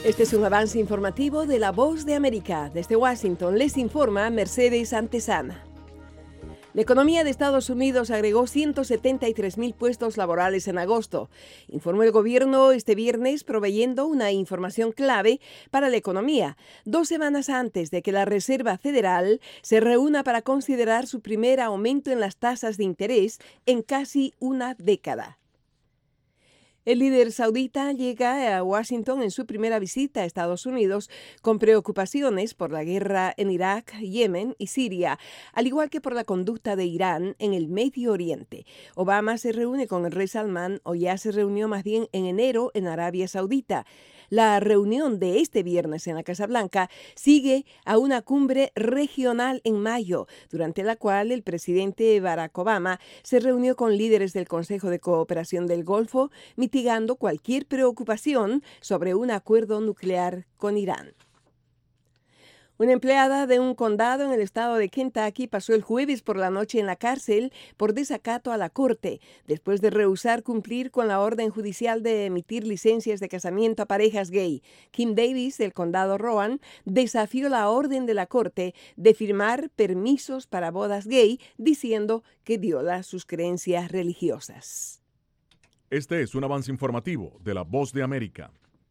Este es un avance informativo de La Voz de América. Desde Washington les informa Mercedes Antesana. La economía de Estados Unidos agregó 173,000 puestos laborales en agosto, informó el gobierno este viernes, proveyendo una información clave para la economía, 2 semanas antes de que la Reserva Federal se reúna para considerar su primer aumento en las tasas de interés en casi una década. El líder saudita llega a Washington en su primera visita a Estados Unidos con preocupaciones por la guerra en Irak, Yemen y Siria, al igual que por la conducta de Irán en el Medio Oriente. Obama se reúne con el rey Salmán, o ya se reunió más bien en enero en Arabia Saudita. La reunión de este viernes en la Casa Blanca sigue a una cumbre regional en mayo, durante la cual el presidente Barack Obama se reunió con líderes del Consejo de Cooperación del Golfo, mitigando cualquier preocupación sobre un acuerdo nuclear con Irán. Una empleada de un condado en el estado de Kentucky pasó el jueves por la noche en la cárcel por desacato a la corte, después de rehusar cumplir con la orden judicial de emitir licencias de casamiento a parejas gay. Kim Davis, del condado Rowan, desafió la orden de la corte de firmar permisos para bodas gay, diciendo que viola sus creencias religiosas. Este es un avance informativo de La Voz de América.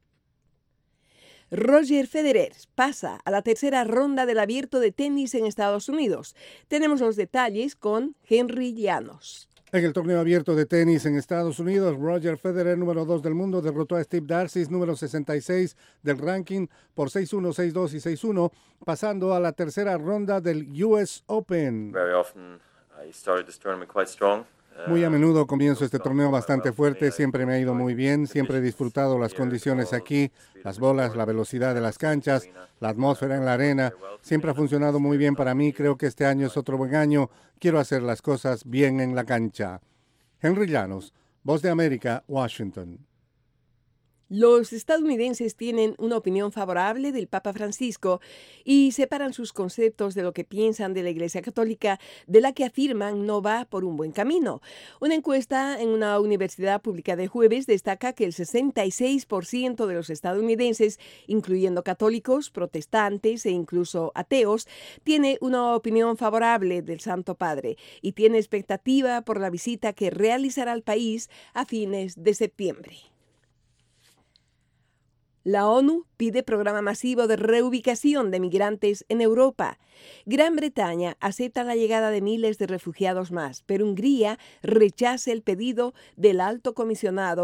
Roger Federer pasa a la tercera ronda del Abierto de tenis en Estados Unidos. Tenemos los detalles con Henry Llanos. En el torneo abierto de tenis en Estados Unidos, Roger Federer, número 2 del mundo, derrotó a Steve Darcis, número 66 del ranking, por 6-1, 6-2 y 6-1, pasando a la tercera ronda del US Open. Muy a menudo comienzo este torneo bastante fuerte, siempre me ha ido muy bien, siempre he disfrutado las condiciones aquí, las bolas, la velocidad de las canchas, la atmósfera en la arena, siempre ha funcionado muy bien para mí, creo que este año es otro buen año, quiero hacer las cosas bien en la cancha. Henry Llanos, Voz de América, Washington. Los estadounidenses tienen una opinión favorable del Papa Francisco y separan sus conceptos de lo que piensan de la Iglesia Católica, de la que afirman no va por un buen camino. Una encuesta en una universidad publicada el jueves destaca que el 66% de los estadounidenses, incluyendo católicos, protestantes e incluso ateos, tiene una opinión favorable del Santo Padre y tiene expectativa por la visita que realizará al país a fines de septiembre. La ONU pide programa masivo de reubicación de migrantes en Europa. Gran Bretaña acepta la llegada de miles de refugiados más, pero Hungría rechaza el pedido del alto comisionado